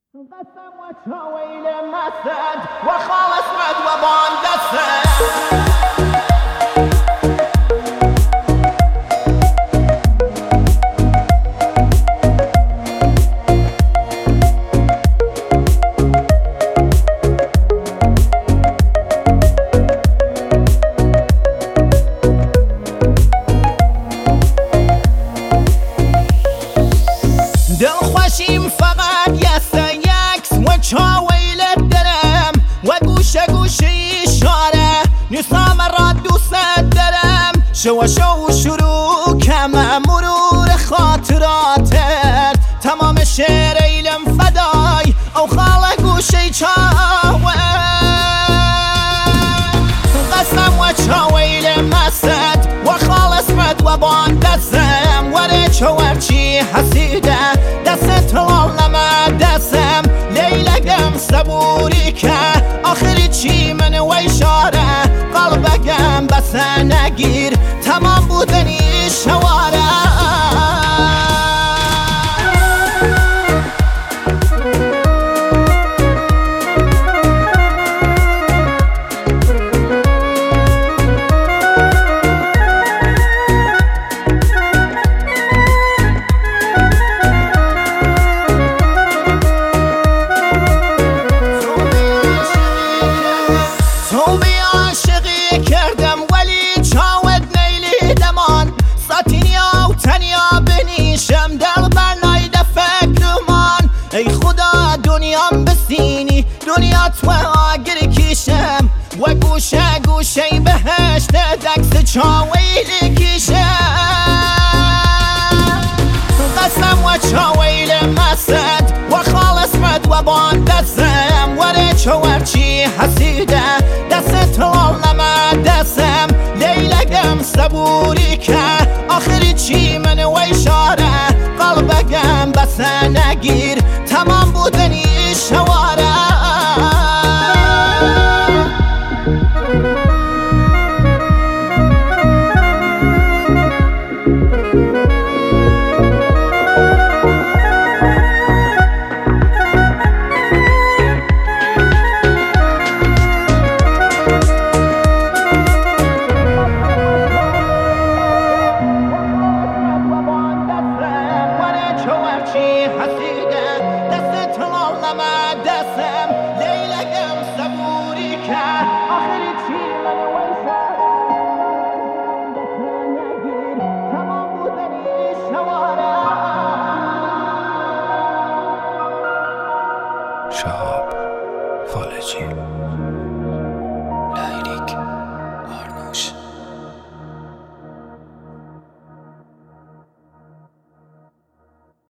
قسم و چاویل مسد و خالص مد و باندسد دلخوشیم فقط یسته یکس و چاویلت دارم و گوشه گوشه اشاره نیستم را دوست دارم شو شروع کم مرور خاطراتت تمام شعر ایلم فدای او خاله گوشه چاوه قسم و چاویل مسد و خالص مد و باندسم وره چوارچی حسیده دست لما دستم لیلگم صبوری که آخری چی من و اشاره قلبگم بس نگیر تمام بودنی شواره کردم ولی چاوت نیلی دمان ساتینیا و تنیا بنیشم دل برنایده فکرمان ای خدا دنیام بسینی دنیا تو آگر کشم و گوشه گوشه بهشت دکس چاویل کشم قسم و چاویل مسد و خالص مد و باندسم وره چوارچی حسیده دست لما دستم لیلگم صبوری که آخری چی من و اشاره قلبگم بس نگیر تمام بودنی شواره حسیده دست لما دستم لیلگم صبوری که آخری چی من و اشاره نگیر تمام بودنی شواره شهاب فالجی